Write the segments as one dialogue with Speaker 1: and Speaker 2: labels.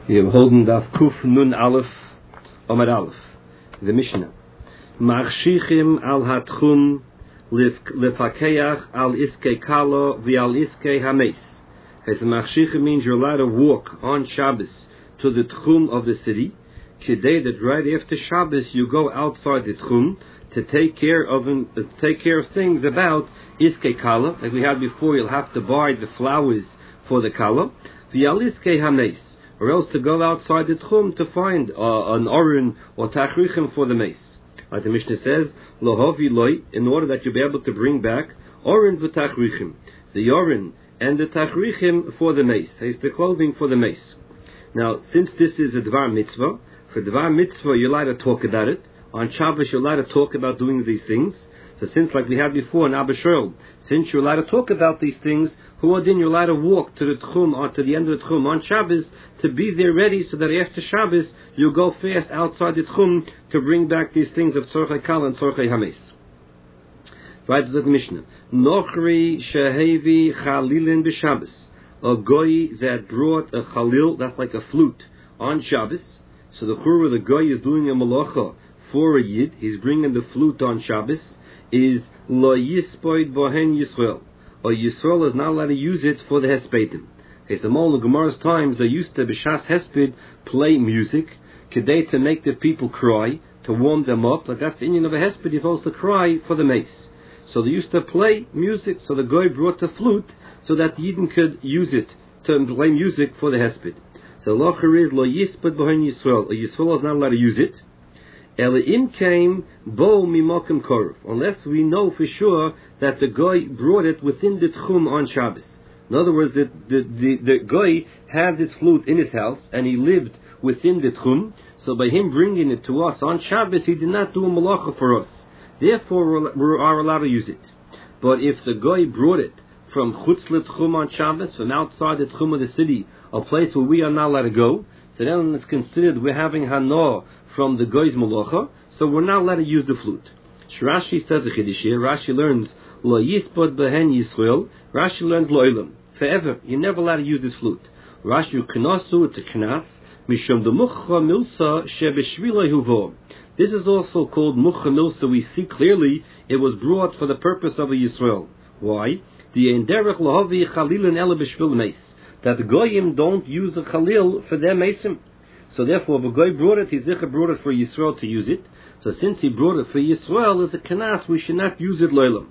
Speaker 1: Wir holding daf Kuf Nun Aleph Amar Aleph. The Mishnah. Machshichim al hatchum lefakeach al iske kalo v'al iske hames. As machshichim means you're allowed to walk on Shabbos to the tchum of the city. Today, that right after Shabbos you go outside the tchum to take care of things about iske kala. Like we had before, you'll have to buy the flowers for the kala. V'al iske hames. Or else to go outside the tchum to find an oren or tachrichim for the mace. Like the Mishnah says, lohavi loy, in order that you'll be able to bring back oren v'tachrichim, the oren and the tachrichim for the mace. It's the clothing for the mace. Now, since this is a dvar mitzvah, for dvar mitzvah you're allowed to talk about it. On Shabbos you're allowed to talk about doing these things. So since, like we had before in Abba Shoel, since you're allowed to talk about these things, then you're allowed to walk to the tchum or to the end of the tchum on Shabbos to be there ready, so that after Shabbos you'll go fast outside the tchum to bring back these things of tzorchei kala and tzorchei hames. Right, the Mishnah. Nochri shehevi chalilin b'Shabbos. A goy that brought a chalil, that's like a flute, on Shabbos. So the churva, the goy is doing a malacha for a yid. He's bringing the flute on Shabbos. Is lo yispoid bohen Yisrael, or Yisrael is not allowed to use it for the hespedim. Okay, so in the Gemara's times they used to b'shas hesped play music, kedei to make the people cry, to warm them up. Like that's the Indian of a hesped, you're supposed to cry for the mace. So they used to play music. So the guy brought the flute so that the Yidden could use it to play music for the hesped. So the locher is lo yispod bohen Yisrael, or Yisrael is not allowed to use it. Elim came bo mimokim korov, unless we know for sure that the guy brought it within the tchum on Shabbos. In other words, the guy had this flute in his house and he lived within the tchum. So by him bringing it to us on Shabbos, he did not do a malacha for us. Therefore, we are allowed to use it. But if the guy brought it from chutz l'tchum on Shabbos, from outside the tchum of the city, a place where we are not allowed to go, so then it's considered we're having hana from the goy's malacha, so we're not allowed to use the flute. Rashi says a chiddush here. Rashi learns lo yispod behen Yisrael. Rashi learns lo ilam, forever. You're never allowed to use this flute. Rashi knasu, it's a knas mishum de mucha milsa shebeshvilei huvo. This is also called mucha milsa. We see clearly it was brought for the purpose of a Yisrael. Why? The enderech lahavi chalilin ele b'shvil meis. That the goyim don't use a chalil for their mesim. So therefore, if a guy brought it, Yizichah brought it for Yisrael to use it. So since he brought it for Yisrael as a kanas, we should not use it loylam.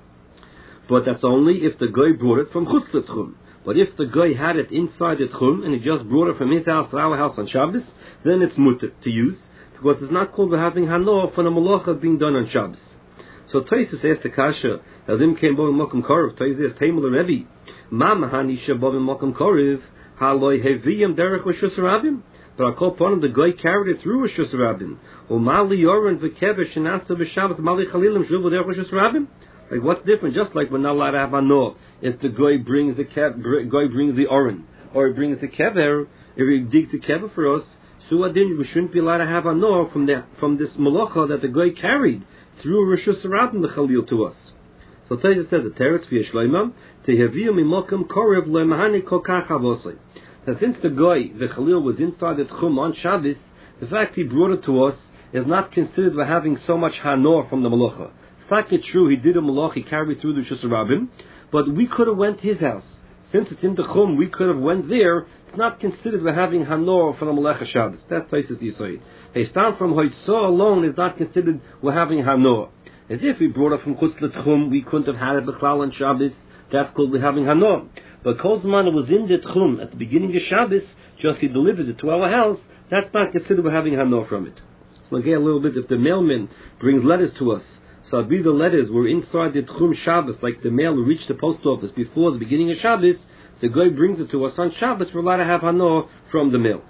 Speaker 1: But that's only if the guy brought it from chutz l'tchum. But if the guy had it inside the tchum and he just brought it from his house to our house on Shabbos, then it's mutter to use, because it's not called having hanoah for the malacha being done on Shabbos. So Tosfos asked the kasha, Elim came bovim mokum korev. Tosfos asked Taimul Rebbe, Ma mahani shebovim mokum korev, haloi heviyim derech reshus rabim. But I call upon him, the guy carried it through Rishus Rabbim. Mali Yoren v'kevesh shenasa b'Shabbos Mali Chalilim shuv v'derech Rishus Rabbim. Like what's different? Just like we're not allowed to have anoah if the guy brings the oren, or he brings the kever, if he digs the kever for us, so we shouldn't be allowed to have anoah from this malacha that the guy carried through Rishus Rabbim the Chalil to us. So Tosfos says the teretz v'yeshloimah tehaviu mimokim korev le'mahani kol kach avosei. Now, since the guy, the Chalil, was inside the tchum on Shabbos, the fact he brought it to us is not considered for having so much hanor from the malacha. It's not true, he did a malach, he carried through the Rishus Rabbim, but we could have went to his house. Since it's in the tchum, we could have went there. It's not considered for having hanor from the malacha Shabbos. That's Tosfos Yisrael. A stand from Hoitzah alone is not considered we're having hanor. As if we brought it from chutz l'tchum, we couldn't have had it b'chlal on Shabbos. That's called having hanor. But Kol Zman was in the tchum at the beginning of Shabbos, just he delivers it to our house, that's not considered we're having hanor from it. So again, a little bit, if the mailman brings letters to us, so be the letters were inside the tchum Shabbos, like the mail reached the post office before the beginning of Shabbos, the guy brings it to us on Shabbos, we're allowed to have hanor from the mail.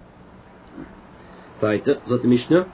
Speaker 1: Weiter, so the Mishnah.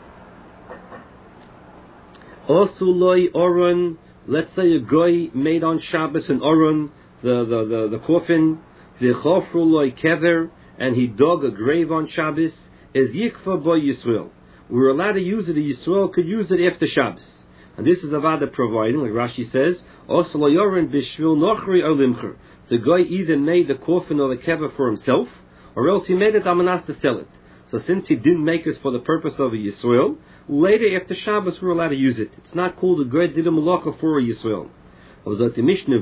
Speaker 1: Also loy oron, let's say a guy made on Shabbos an oron, the coffin, v'chofru loy kever, and he dug a grave on Shabbos, is yikfa by Yisrael. We're allowed to use it, Yisrael could use it after Shabbos. And this is Avada providing, like Rashi says, also loyorin b'shvil nochri or limcher. The guy either made the coffin or the kever for himself, or else he made it Amanas to sell it. So since he didn't make it for the purpose of a Yisrael, later after Shabbos we're allowed to use it. It's not called a goy did a malacha for a Yisrael. But if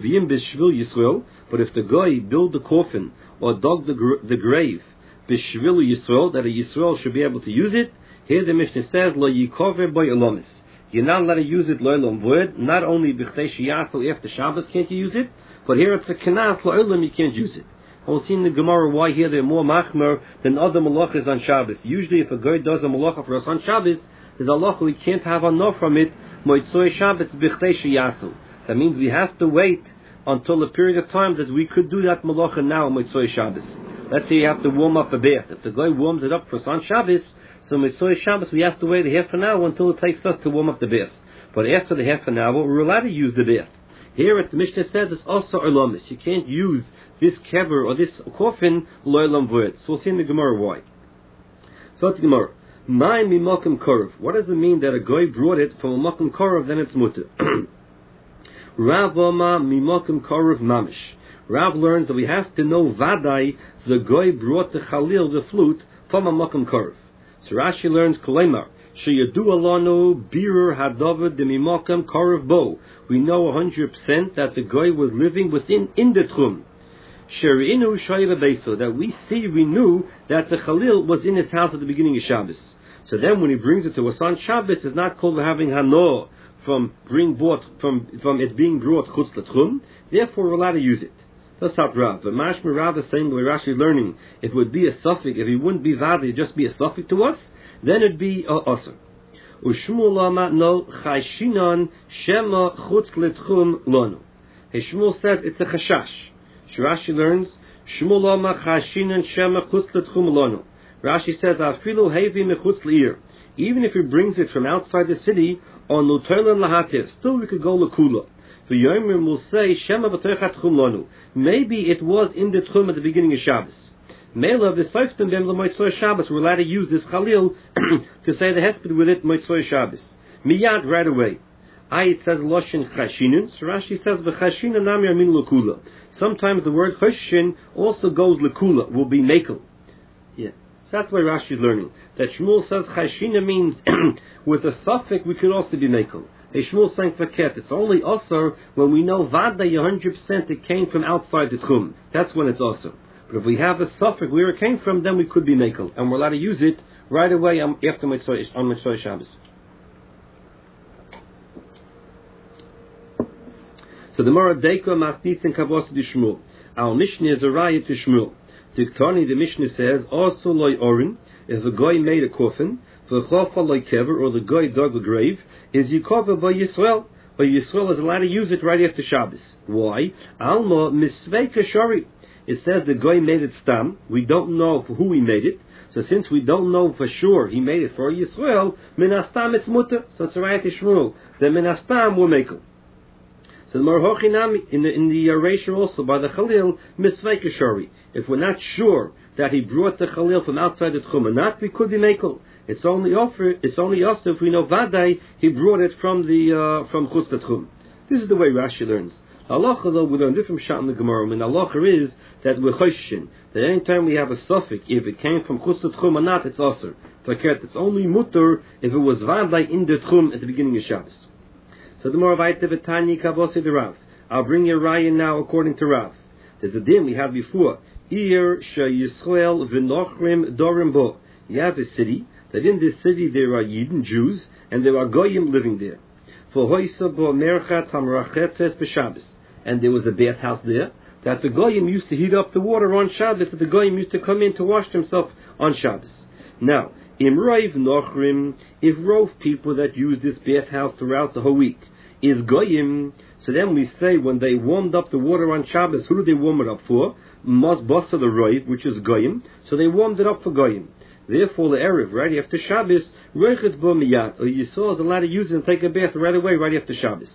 Speaker 1: the goy build the coffin or dug the grave b'shvil Yisrael, that a Yisrael should be able to use it, here the Mishnah says lo yikover by elamis. You're not allowed to use it lo'elam void. Not only b'chtei sheyasel after Shabbos can't you use it, but here it's a kenas lo'elam you can't use it. We'll see in the Gemara why here they're more machmer than other malachas on Shabbos. Usually if a guy does a malacha for us on Shabbos, there's a halacha we can't have enough from it, moitzoi Shabbos b'chtei sheyasel. That means we have to wait until a period of time that we could do that malacha now, moitzoi Shabbos. Let's say you have to warm up a bath. If the guy warms it up for us on Shabbos, so moitzoi Shabbos we have to wait a half an hour until it takes us to warm up the bath. But after the half an hour, we're allowed to use the bath. Here at the Mishnah says it's also elamis. You can't use this kever or this coffin lo'elam void. So we'll see in the Gemara why. So the Gemara, my mimakim korov. What does it mean that a guy brought it from a makim korov, then it's mutter? Rav Oma mimakim korov mamish. Rav learns that we have to know vadai the guy brought the chalil, the flute, from a makim korov. So Rashi learns kolemar. Sheyadu alanu birur hadavid de mimakim korov bo. We know 100% that the guy was living in the tchum. Sherinu shayra beiso, that we knew that the Khalil was in his house at the beginning of Shabbos. So then when he brings it to us on Shabbos, it's not called having hano from it being brought chutz l'tchum. Therefore we're allowed to use it. That's not Rav. But Mashma Rav is saying, the way Rashi learning, it would be a suffix. If it wouldn't be vadi, it'd just be a suffix to us, then it'd be osir. Ushmul lama no chayshinon shema chutz l'tchum lono. Hey, Shmuel says it's a chashash. Rashi learns, Shmuel lama chashinon shema chutz l'tchum lono. Rashi says, afilu hevi mechutz l'ir. Even if he brings it from outside the city, on l'toilan lahatir, still we could go l'kula. V'yomrim will say, shema b'toichat tchum lono. Maybe it was in the tchum at the beginning of Shabbos. Mela v'soiftem ben l'moitzoi Shabbos. We're allowed to use this chalil to say the hesped with it moitzoi Shabbos. Miyad right away. It says loshin chashinin. So Rashi says v'chashinin nami amin l'kula. Sometimes the word chashin also goes l'kula, will be mekel. Yeah. So that's why Rashi is learning. That Shmuel says chashina means with a suffix we could also be mekel. Hey, Shmuel saying faket. It's only also when we know vada 100% it came from outside the tchum. That's when it's also. But if we have a suffix where it came from, then we could be mekel, and we're allowed to use it right away after Mitzvah Shabbos. So the Mara Deika Mastis and Kavos de Shmuel. Our Mishnah is a raya to Shmuel. The Mishnah says, also loy orin, if a guy made a coffin, v'chofa loy kever, or the guy dug a grave, is yikova by Yisrael. But Yisrael is allowed to use it right after Shabbos. Why? Alma misveika shari. It says the guy made it stam. We don't know for who he made it. So since we don't know for sure he made it for Yisrael, minastam it's mutter. So it's a raya to Shmuel. Then minastam will make it. So the Marhochinami in the erasure also by the Khalil misveika shari. If we're not sure that he brought the Khalil from outside the Tchum or not, we could be mekel. It's only us if we know vadai he brought it from chutz Tchum. This is the way Rashi learns. Halacha though we learn different shot in the Gemara. And halacha is that we're choshin, that any time we have a suffix, if it came from chutz Tchum or not, it's aser. It's only mutter if it was vadai in the Tchum at the beginning of Shabbos. So the more Vaita V'Tanya Kavosi the Rav. I'll bring you a raya now according to Rav. There's a din we had before. Ir Sheyisrael V'Nochrim Dorim Bo. You have a city, that in this city there are Yidden, Jews, and there are Goyim living there. For Hoysa Bo Merchat Hamrachetzes B'Shabbos. And there was a bathhouse there, that the Goyim used to heat up the water on Shabbos, that the Goyim used to come in to wash themselves on Shabbos. Now, Imraiv Nochrim, if rove people that use this bathhouse throughout the whole week is Goyim, so then we say when they warmed up the water on Shabbos, who do they warm it up for? Mas Basa the Raiv, which is Goyim, so they warmed it up for Goyim. Therefore, the Erev, right after Shabbos, Reichet Bo Miyat, or Yisrael is allowed to use it and take a bath right away, right after Shabbos.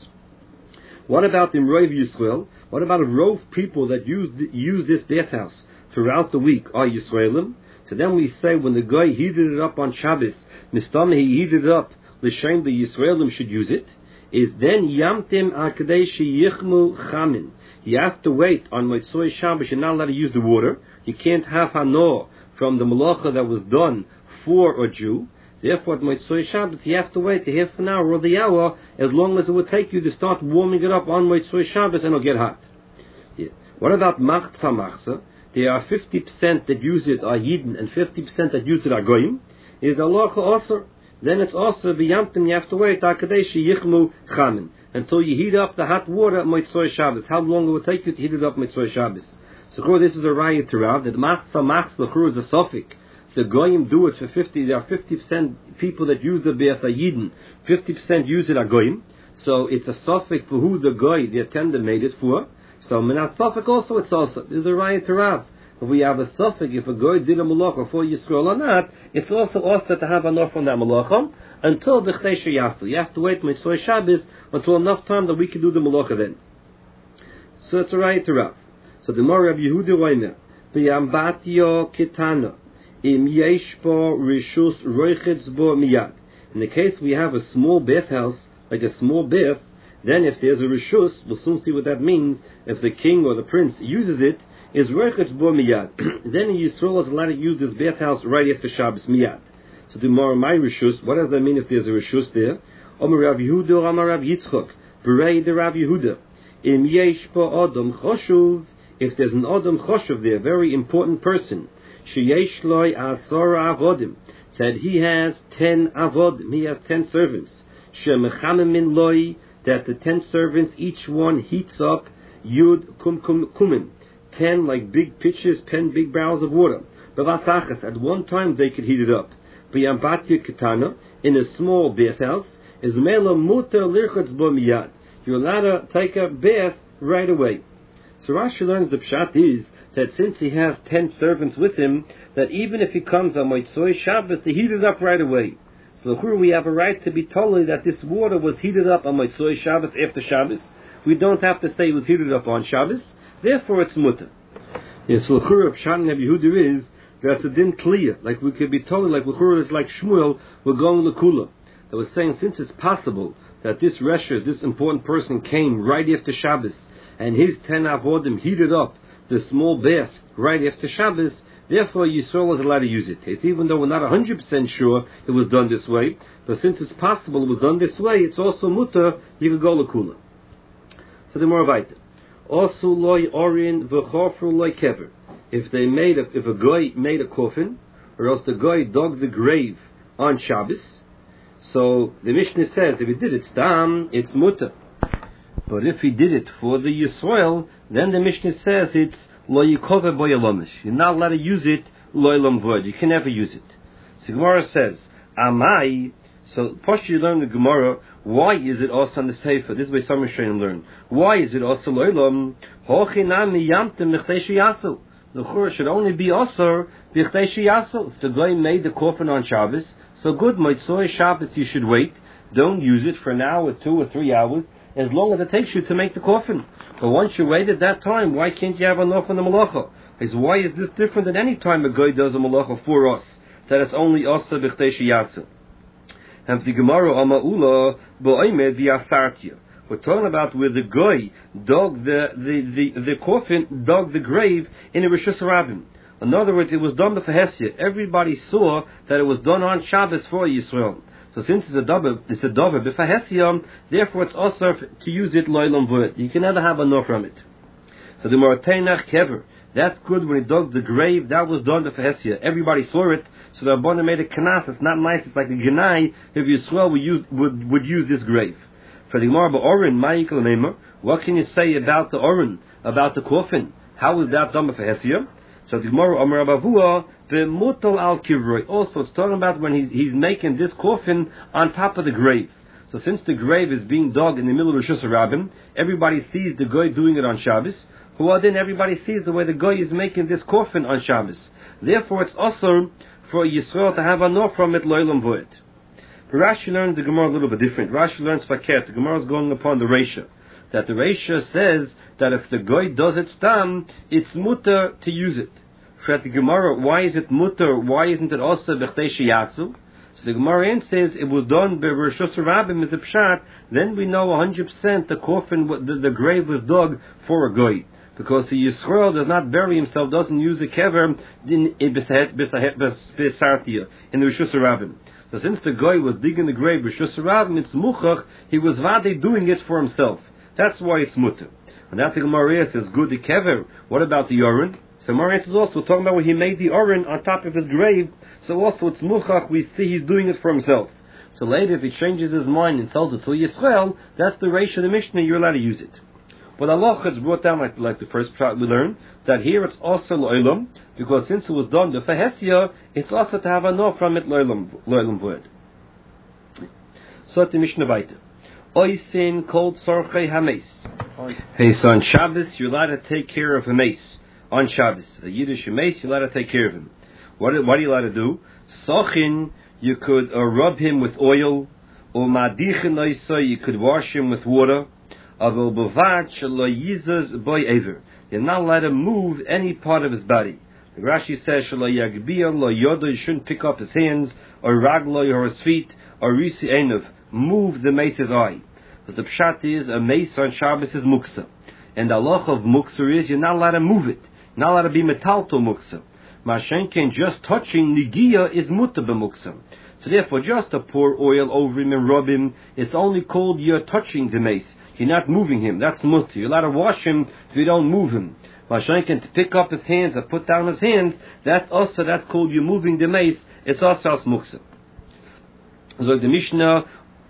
Speaker 1: What about the Imraiv Yisrael? What about a rove people that use this bathhouse throughout the week? Are Yisraelim? So then we say when the guy heated it up on Shabbos, Mistama he heated it up, l'shem the Yisraelim should use it, is then Yamtim Akadeshi Yichmu Chamin. You have to wait on Motzoi Shabbos. You're not allowed to use the water. You can't have hano from the malacha that was done for a Jew. Therefore, at Motzoi Shabbos, you have to wait a half an hour or the hour, as long as it would take you to start warming it up on Motzoi Shabbos, and it'll get hot. Yeah. What about Machza Machza? There are 50% that use it are Yidden, and 50% that use it are Goyim. Is the halacha also? Then it's also b'yamtim. You have to wait Akadeshi Yichmu Chamin until you heat up the hot water at Motzoi Shabbos. How long it will take you to heat it up Motzoi Shabbos? So this is a raya to Rav that Machza Machza is a suffix. The Goyim do it for 50. There are 50% people that use the Be'ef Yidden. 50% use it are Goyim. So it's a suffix for who the Goy, the attendant, made it for. So Minas Suffix also, it's also. This is a raya to Rav. If we have a suffix, if a Goy did a malacha for Yisrael or not, it's also to have enough from that malacha until the Chdei Yasu. You have to wait Motzoi Shabbos until enough time that we can do the malacha then. So it's a raya to Rav. So the more Rabbi Yehuda Roimer, B'yambatio Kitana, Im Yesh Bo Rishus Roichetz Bo Miyad. In the case we have a small bathhouse, like a small bath, then if there's a Rishus, we'll soon see what that means. If the king or the prince uses it, is Roichetz Bo Miyad. Then Yisrael is allowed to use this bathhouse right after Shabbos Miyad. So tomorrow my Rishus, what does that mean if there's a Rishus there? Omer Rav Yehuda, Omer Rav Yitzchok, Berei de Rav Yehuda, Im Yesh Bo Adam Choshuv. If there's an Adam Choshuv there, very important person, Sheyesh Loi Asora Avodim, that he has 10 avodim, he has 10 servants. Shemechamemin Loi, that the 10 servants, each one heats up Yud Kumim, 10 like big pitchers, 10 big barrels of water. Bavasachas, at one time they could heat it up. B'yambatya Ketana, in a small bathhouse, is Mela Muta Lirchatz Bo Miyad. You're allowed to take a bath right away. So Rashi learns the pshat is that since he has 10 servants with him, that even if he comes on Motzoi Shabbos, to heat it up right away. So we have a right to be told that this water was heated up on Motzoi Shabbos after Shabbos. We don't have to say it was heated up on Shabbos. Therefore, it's mutter. Yes, so L'chura pshat in Rabbi Yehuda is that's a din clear. Like we could be told, like L'chura is like Shmuel, we're going L'kula. That was saying since it's possible that this Resha, this important person, came right after Shabbos, and his 10 avodim heated up the small bath right after Shabbos, therefore Yisrael was allowed to use it. It's even though we're not 100% sure it was done this way, but since it's possible it was done this way, it's also mutter, you could go L'kula. So the more weiter. Also loy orin v'chofru loy kever. If a guy made a coffin, or else the guy dug the grave on Shabbos, so the Mishnah says if he did it stam, it's mutter. But if he did it for the Yisrael, then the Mishnah says it's lo yikove bo yalomish. You're not allowed to use it lo ylam vod. You can never use it. So Gemara says, Amai. So first you learn the Gemara. Why is it also on the Sefer? This is why some Rishonim learn. Why is it also lo ylam? Hochinami yamtem nechdei sheyasu. The Chur should only be also b'chdei sheyasu. If the guy made the coffin on Shabbos, so good. Motzoi Shabbos you should wait. Don't use it for an hour, 2 or 3 hours, as long as it takes you to make the coffin. But once you wait at that time, why can't you have enough on the malacha? Why is this different than any time a guy does a malacha for us? That it's only us b'chdei sheyasu. And the Gemara Amaula bo'omed v'asartia. We're talking about where the guy dug the coffin, dug the grave in a Rishus Rabbim. In other words, it was done b'fehesia. Everybody saw that it was done on Shabbos for Yisrael. So since it's a davar b'fehesia, therefore it's also to use it loylam v'et. You can never have enough from it. So the Morateinach kever. That's good when he dug the grave. That was done b'fehesia. Everybody saw it. So the Rabbana made a kanas. It's not nice. It's like a genai if Yisrael would use this grave. For the Gemara ba'orin ma'ikal neimer. What can you say about the orin, about the coffin? How is that done b'fehesia? So the Gemara Amar Abavua b'mutal al kivroi. Also, it's talking about when he's making this coffin on top of the grave. So since the grave is being dug in the middle of Rishus Rabbim, everybody sees the guy doing it on Shabbos. Well, then everybody sees the way the guy is making this coffin on Shabbos. Therefore, it's also for Yisrael to have enough from it loylam void. Rashi learns the Gemara a little bit different. Rashi learns faket. The Gemara is going upon the Reisha. That the Reisha says that if the guy does it stam, it's mutter to use it. For the Gemara, why is it mutter? Why isn't it also b'chdei sheyasu? So So the Gemara says it was done by Rosh Hashanah as a pshat. Then we know 100% the coffin, the grave was dug for a goy, because the Yisrael does not bury himself, doesn't use a kever in Besartia in the Rosh Hashanah. So since the guy was digging the grave Rosh Hashanah, it's muchach, he was vade doing it for himself. That's why it's mutter. And that the Gemara says good the kever. What about the Oren? So Gemara is also talking about when he made the Oren on top of his grave. So also it's muchach, we see he's doing it for himself. So later if he changes his mind and sells it to Yisrael, that's the ratio of the Mishnah, you're allowed to use it. But Allah has brought down like the first part we learned, that here it's also lo'olam, because since it was done the fahesia, it's also to have a no from it lo'olam word. So the Mishnah Baita. Oisin called sorchei hameis. Hey, so on Shabbos you're allowed to take care of a mace. On Shabbos, a Yiddish mace, you're allowed to take care of him. What are you allowed to do? Sochin, you could rub him with oil, or madichin loisa, you could wash him with water. You're not allowed to move any part of his body. The Rashi says, you shouldn't pick up his hands, or ragloy, or his feet, or risi einav, move the mace's eye. But the pshat is, a mace on Shabbos is muksa. And the halach of muksa is, you're not allowed to move it. You're not allowed to be metalto muksa. Mashenken, just touching nigia is muta b'muksa. So therefore, just to pour oil over him and rub him, it's only called you're touching the mace. You're not moving him. That's mutter. You're allowed to wash him if you don't move him. Mashenken, to pick up his hands or put down his hands, that's called you moving the mace. It's also as muksa. So the Mishnah,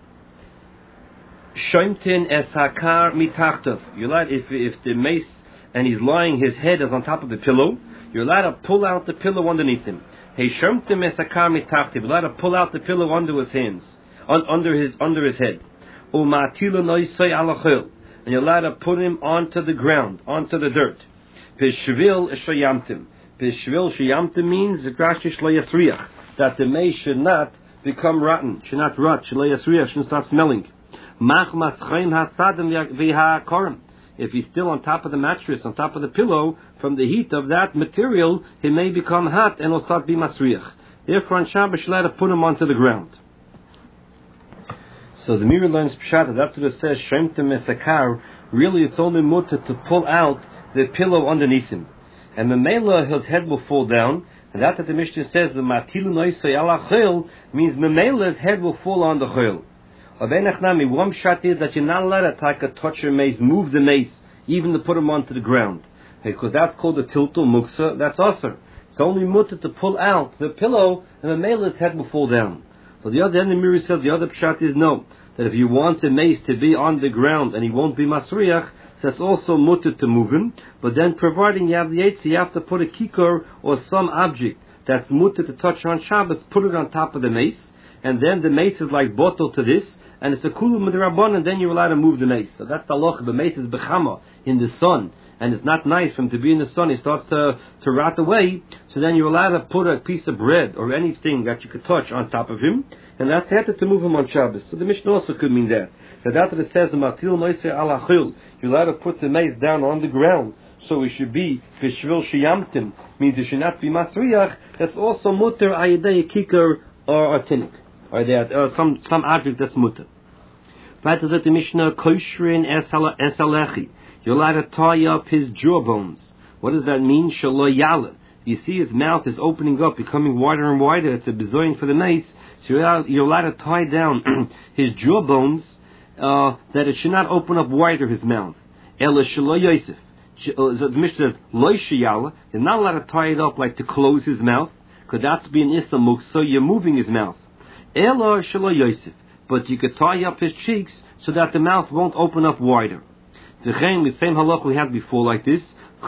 Speaker 1: Shoimtin es hakar mitachtav. You're allowed, if the mace and he's lying, his head is on top of the pillow, you're allowed to pull out the pillow underneath him. Hey, Shoimtin es hakar mitachtav. You're allowed to pull out the pillow under his hands, under his head. And you're allowed to put him onto the ground, onto the dirt. Peshvil shayamtim. Peshvil shayamtim means that the mace should not become rotten, should not rot, should start smelling. If he's still on top of the mattress, on top of the pillow, from the heat of that material, he may become hot and will start being masriach. Therefore, on Shabbos, you're allowed to put him onto the ground. So the Mirror learns Pshat, after it says Shemtem Esakar, really it's only mutter to pull out the pillow underneath him. And the Memela, his head will fall down, and that the Mishnah says the Matilu Noisay ala Chol means Memela's head will fall on the Chol. Abenachnami, one Pshat is that you're not allowed to take a touch your mace, move the mace, even to put him onto the ground. Because that's called the Tiltul Muksa, that's Asr. It's only mutter to pull out the pillow, and Memela's head will fall down. But the other end, the Mirror says the other pshat is no, that if you want a mace to be on the ground and he won't be masriach, so it's also mutter to move him. But then, providing you have the eitz, you have to put a kikar or some object that's mutter to touch on Shabbos, put it on top of the mace, and then the mace is like bottle to this, and it's a kulu midrabban, and then you're allowed to move the mace. So that's the loch. The mace is bechama in the sun, and it's not nice for him to be in the sun. It starts to rot away. So then you're allowed to put a piece of bread or anything that you could touch on top of him, and that's had to move him on Shabbos. So the Mishnah also could mean that. That after it says Matil Noisei ala Chil, you're allowed to put the mace down on the ground. So it should be Vishvil Shiyamtim, means it should not be Masriach. That's also mutter ayidei kikar or tinik, or that some object that's mutter. Right, is it the Mishnah Koshrin esalechi? You're allowed to tie up his jawbones. What does that mean? Shalo yala. You see his mouth is opening up, becoming wider and wider. It's a bezoin for the mace. So you're allowed to tie down his jawbones, that it should not open up wider his mouth. Ela shalo yosef. The Mishnah says, Lo shiyala. You're not allowed to tie it up like to close his mouth, because that's being isamuk, so you're moving his mouth. Ela shalo yosef. But you could tie up his cheeks so that the mouth won't open up wider. The same halach we had before like this.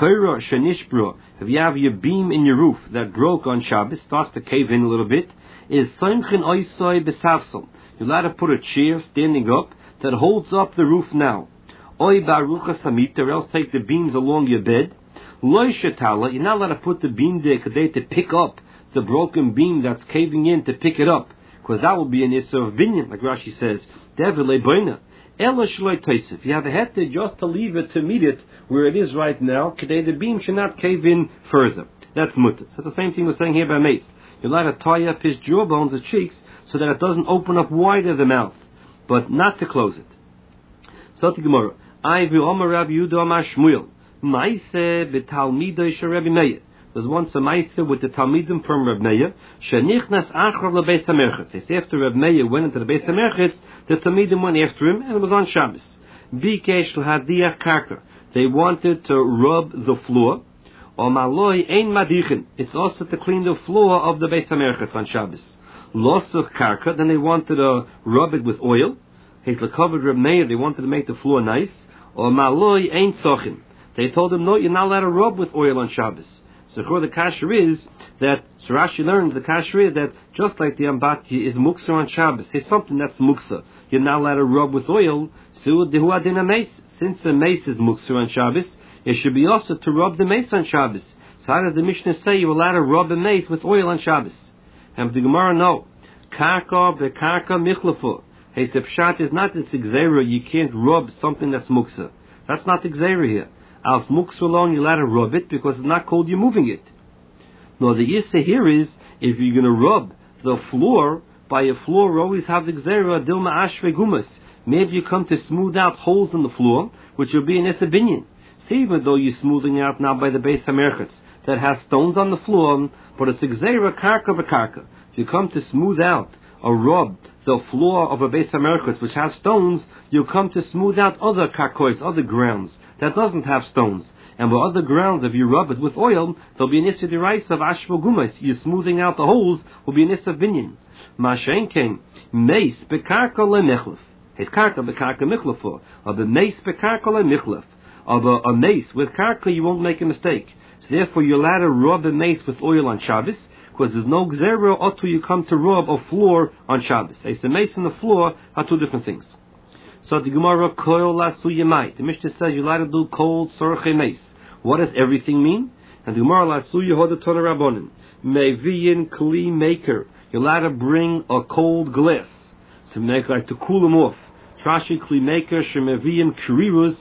Speaker 1: If you have your beam in your roof that broke on Shabbos, starts to cave in a little bit, is You're allowed to put a chair standing up that holds up the roof now. Or else take the beams along your bed. You're not allowed to put the beam there to pick up the broken beam that's caving in, to pick it up, because that will be an issur of binyan, like Rashi says. If you have a heter just to leave it, to meet it where it is right now, the beam should not cave in further. That's mutter. So the same thing we're saying here by mace. You're allowed to tie up his jawbones, his cheeks, so that it doesn't open up wider the mouth, but not to close it. So the Gemara, I will Omer Rabbi Yehuda Amar Shmuel, Maise b'Talmidei shel Rabbi Meir. There's once a Maise with the Talmidim from Rabbi Meir, Shenichnas Achrav leBeis HaMerchetz. They say after Rabbi Meir went into the Beis HaMerchetz, the Talmidim went after him, and it was on Shabbos. Bikesh l'hadiach karka. They wanted to rub the floor. Or maloi ein madichin. It's also to clean the floor of the Beis HaMerchetz on Shabbos. Losuch karka. Then they wanted to rub it with oil. He's covered Reb Meir. They wanted to make the floor nice. Or maloi ein sochin. They told him, no, you're not allowed to rub with oil on Shabbos. So the kasher is that, so Rashi learns, the kasher is that just like the Ambatya is muksa on Shabbos, it's something that's muksa. You're not allowed to rub with oil. So dehu adin a mace. Since a mace is muksa on Shabbos, it should be also to rub the mace on Shabbos. So how does the Mishnah say you're allowed to rub a mace with oil on Shabbos? And the Gemara, no. Karka bekarka michlafu. Hey, the pshat is not this gzeira, you can't rub something that's muksa. That's not the gzeira here. Alf muksa alone, you're allowed to rub it because it's not cold, you're moving it. No, the issa here is, if you're going to rub the floor, by a floor always have the gzeira, dilma ashve gumas. Maybe you come to smooth out holes in the floor, which will be an issa binyan. See, even though you're smoothing out now by the Beis HaMerchetz that has stones on the floor, but it's gzeira karka v'karka. If you come to smooth out or rub the floor of a Beis HaMerchetz which has stones, you come to smooth out other karkois, other grounds that doesn't have stones. And with other grounds, if you rub it with oil, there'll be an issa deraisa of ashvo gumas. You're smoothing out the holes, will be an issa binyan. Mashen came mace bekarka lemechlef. His karka bekarka michlefo. Of the mace bekarka lemichlef. Of a mace with karka, you won't make a mistake. So therefore, you're allowed to rub a mace with oil on Shabbos, because there's no gzera until you come to rub a floor on Shabbos. It's the mace and the floor are two different things. So the Gemara koil lasu yemai. The Mishnah says you're allowed to do cold sorche mace. What does everything mean? And the Gemara lasu yehoda tona rabbonim. Meviyin kli maker. You're allowed to bring a cold glass to make, like, to cool them off. Trashi kli maker shemeviyim kirirus.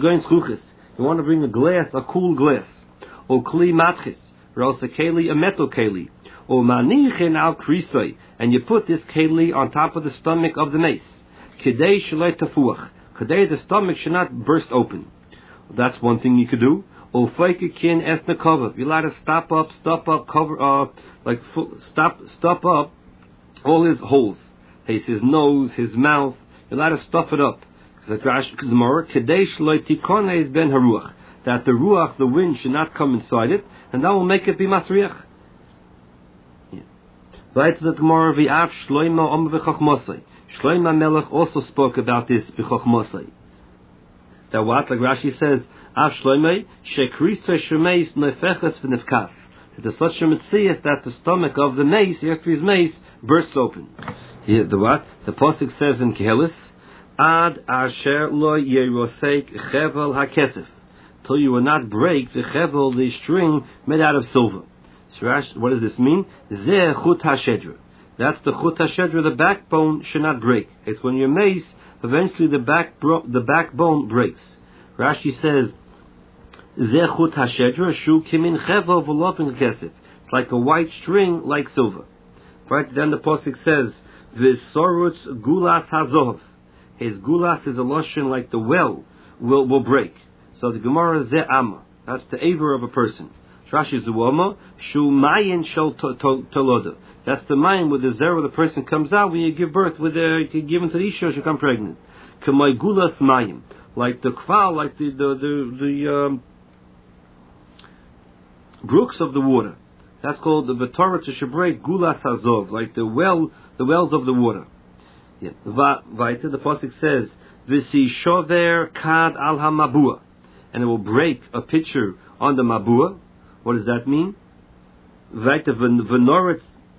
Speaker 1: You want to bring a glass, a cool glass. Or kli matchis, or else a keli, a metal keli. Or manichin al krisoi, and you put this keli on top of the stomach of the mace. Kidei shalei tafuach. Kidei, the stomach should not burst open. That's one thing you could do. Or feikikin esna cover. You're allowed to stop up, cover, stop up all his holes. His nose, his mouth. You're allowed to stuff it up. That the ruach, the wind, should not come inside it, and that will make it be masriach. Shlomo Melech also spoke about this b'chochmosai. That what, like Rashi says, Av Shlomo shekrisa shemeis nefeches v'nefkas. There's such a mitzvah that the stomach of the mace, after his mace, bursts open. Here, the what? The pasuk says in Kehelis, Ad asher lo yerosek chevel hakesef, till you will not break the chevel, the string made out of silver. So what does this mean? Zeh chut hashedra. That's the chut hashedra. The backbone should not break. It's when you mace, eventually the backbone breaks. Rashi says, Zeh chut hashedra shu kimin chevel v'lopin kesef. It's like a white string, like silver. Right? Then the pasuk says, V'sorutz gulas hazov. His gulas is a lotion like the well will break. So the Gemara ze amma. That's the aver of a person. Rashi zuwama shu mayin shel toloda. That's the mayin where the zera of the person comes out when you give birth. You can give into the isha, she become pregnant. Kamay gulas mayim, like the kval, like the brooks of the water. That's called the Torah to Shebrei Gulas Hazov, like the wells of the water. Yeah. Vaita, the pasuk says, "V'si shover kad al hamabua," and it will break a pitcher on the mabua. What does that mean? Vaita v'noretz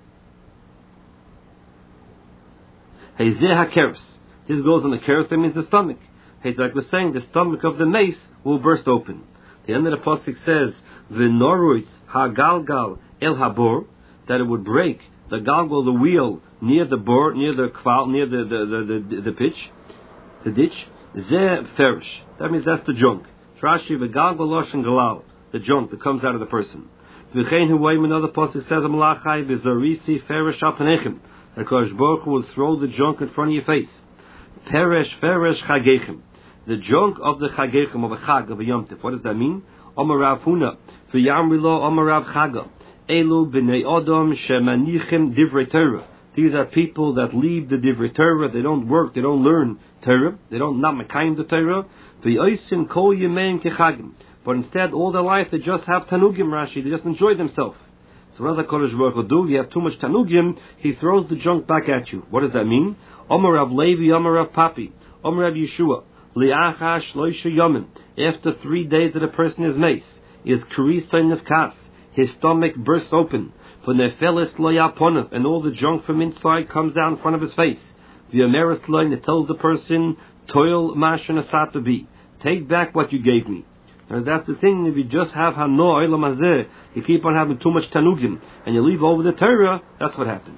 Speaker 1: hezeh hakeres. This goes on the keres. That means the stomach. It's like we're saying, the stomach of the mace will burst open. The end of the pasuk says, "V'noretz hagalgal el habor," that it would break the galgal, the wheel, near the bor, near the kval, near the pitch, the ditch. Zeh ferish. That means that's the junk. Rashi v'galgal loshen galal, the junk that comes out of the person. V'chein huwayim, another pasuk says, "Malachai v'zarisi ferish alpanechem." The Kodesh Baruch Hu will throw the junk in front of your face. Peresh Chagechem. The junk of the Chagechem, of a Chag, of a Yom Tov. What does that mean? Omer Rav Huna. V'yamrilo Omer Rav Chaga. Elu b'nei Odom shemanichem divrei Torah. These are people that leave the divrei Torah. They don't work. They don't learn Torah. They don't not mekayim the Torah. V'yosim kol yemeim kechagim. But instead, all their life, they just have tanugim, Rashi. They just enjoy themselves. So what does the Kodesh Baruch Hu do? You have too much tanugim, he throws the junk back at you. What does that mean? Omer Rav Levi, Omer Rav Papi, Omer Rav Yeshua, Li'acha shloisha yomin. After 3 days that a person is mace, is karisa nefkas. His stomach bursts open. For nefeles lo yaponav, and all the junk from inside comes down in front of his face. V'yomeres lo, and it tells the person, toil mashen asatabi. Take back what you gave me. And that's the thing, if you just have hano olam hazeh, you keep on having too much tanugim, and you leave over the Torah, that's what happens.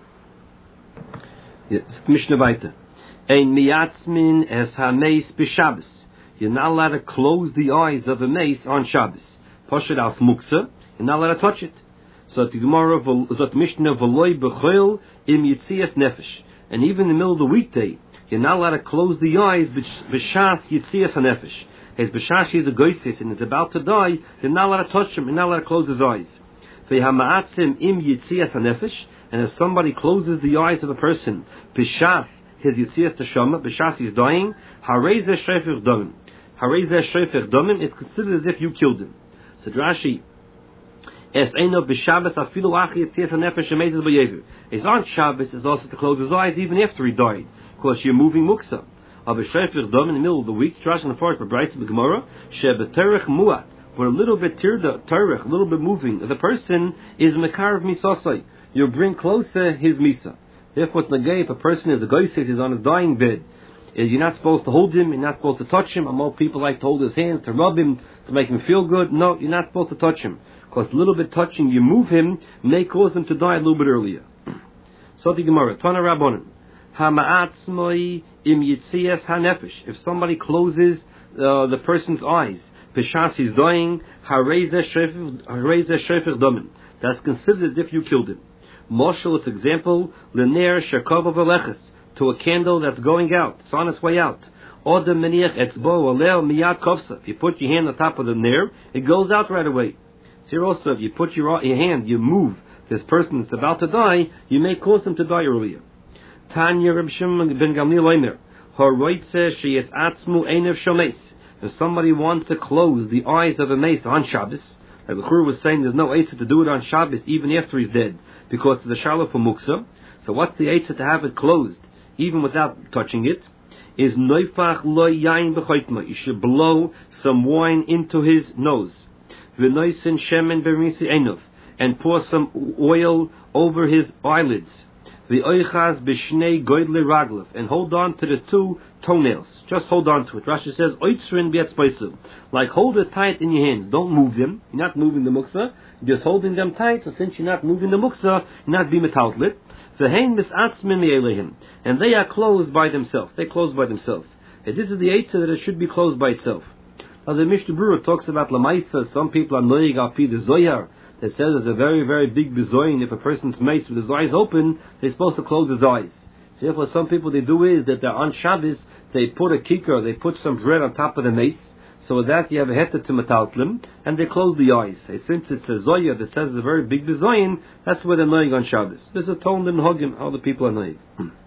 Speaker 1: Yes, Mishnah Vayta. Ein miyatzmin es ha-meis b'Shabbos. You're not allowed to close the eyes of a mace on Shabbos. Poshet al smuksa, you're not allowed to touch it. So the Gemara, zot Mishnah v'loi b'choil im yitzias nefesh. And even in the middle of the weekday, you're not allowed to close the eyes b'shas yitzias ha-nefesh. His Bashashi is a goysis and is about to die, you're not allowed to touch him, you're not allowed to close his eyes. And if somebody closes the eyes of a person, Bishas, his Yitzias Teshama, Bishas is dying, Harezeh Shreifich Domim. Harezeh Shreifich Domim is considered as if you killed him. So Rashi, Es Eino B'Shabbos Afilu Achi Yitzias HaNefesh Shemezes B'Yevu. It's on Shabbos, is also to close his eyes even after he died, because you're moving Muksa. Of a shreifich dom in the middle of the week, Trash on the forest for Bryce the Gemara, Shebeterech Muat, where a little bit tirda, terech, a little bit moving, the person is Mekar of Misasai. You bring closer his Misa. Therefore, it's Nagay, if a person is a goyset, he's on his dying bed, you're not supposed to hold him, you're not supposed to touch him. More people like to hold his hands, to rub him, to make him feel good. No, you're not supposed to touch him. Because a little bit touching, you move him, may cause him to die a little bit earlier. So the Gemara, Tana Rabbanan. Hama'atzmoi im yitzias hanefesh. If somebody closes the person's eyes, b'shas he's dying, harezeh shreifich domim. That's considered as if you killed him. Moshel is example, l'ner shekova v'leches, to a candle that's going out, it's on its way out. Odem meniach etzbo alel miyad kofsa. If you put your hand on top of the ner, it goes out right away. So also, if you put your hand, you move this person that's about to die, you may cause him to die earlier. Tanya Reb Shimon ben Gamliel Omer, Horoitze sheyes atzmu einev shomeis. If somebody wants to close the eyes of a mace on Shabbos, like the Chur was saying, there's no eitzah to do it on Shabbos even after he's dead, because it's a shalom for muksa. So what's the eitzah to have it closed, even without touching it? Is noifach lo yain b'choitma. You should blow some wine into his nose. V'noisen shemen b'misi einov, and pour some oil over his eyelids. The oichas b'shnei goydle raglev, and hold on to the 2 toenails. Just hold on to it. Rashi says oitzrin b'etzpaisu, like hold it tight in your hands. Don't move them. You're not moving the muksa. You're just holding them tight. So since you're not moving the muksa, you're not being metaltlit. V'hein misatzmin me'elehim, and they are closed by themselves. They close by themselves. And this is the eitzah that it should be closed by itself. Now the Mishnah Berurah talks about lamaisa. Some people are noyig al pi the zoyar. It says there's a very, very big bezoin. If a person's mace with his eyes open, they're supposed to close his eyes. So therefore, some people they do is that they're on Shabbos, they put a kicker, they put some bread on top of the mace, so with that you have a heta to metaltlim, and they close the eyes. And since it's a zoya that says it's a very big bezoin, that's where they're knowing on Shabbos. There's a tone in Hogim, how the people are knowing.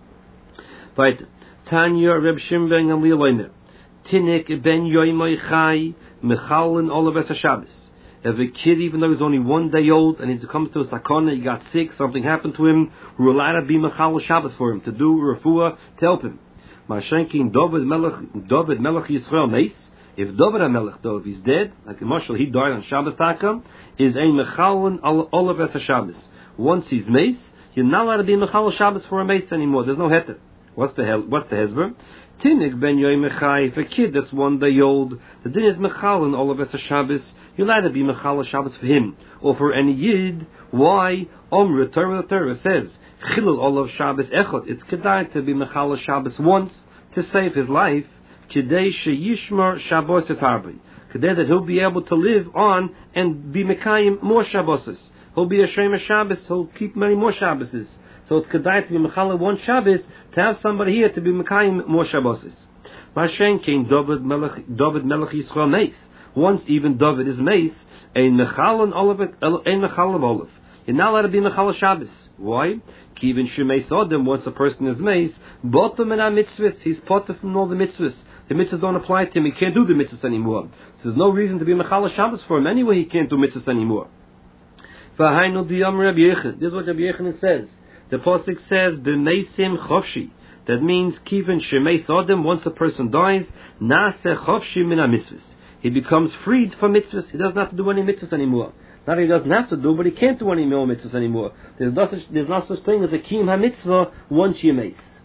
Speaker 1: Right. Tanya Reb Shimon ben Gamliel Omer, Tinik ben yoimoy chai, mechalin olav es Shabbos. If a kid, even though he's only 1 day old, and he comes to a sakona, he got sick, something happened to him, we're allowed to be mechal Shabbos for him, to do refuah, to help him. Mashenkin David Melech Yisrael Meis. If David HaMelech, though, if he's dead, like in Mashal, he died on Shabbos Taka, is a mechalon olav es Shabbos. Once he's Meis, you're not allowed to be mechal Shabbos for a Meis anymore. There's no heter. What's the hezber? Tinik ben yoy mechai, if a kid that's 1 day old, the din is mechalon olav es Shabbos, you're allowed to be mechal Shabbos for him, or for any yid. Why? Omr Torah says, Chilul olav Shabbos echot. It's kedai to be mechal Shabbos once, to save his life, kedei sheyishmar Shabbos harbi, kedei that he'll be able to live on and be mekayim more Shabboses. He'll be a Shem Shabbos, he'll keep many more Shabboses. So it's kedai to be mechala one Shabbos, to have somebody here to be mekayim more Shabboses. Mashen came David Melech Yisrael Meis. Once even David is Meis, ein mechala of olive. You're not allowed to be mechala Shabbos. Why? Even Shemei Sodom, once a person is Meis, bottom in our mitzvahs, he's potter from all the mitzvahs. The mitzvahs don't apply to him, he can't do the mitzvahs anymore. So there's no reason to be mechala Shabbos for him anyway, he can't do mitzvahs anymore. This is what Rabbi Yechanan says. The pasuk says, "B'meisim chofshi." That means, Kiven Shemei Sodom, once a person dies, Naseh chofshi min ha-mitzvahs. He becomes freed from mitzvahs, he doesn't have to do any mitzvahs anymore. Not that he doesn't have to do, but he can't do any more mitzvahs anymore. There's no such thing as a kiyum ha-mitzvah once you mace.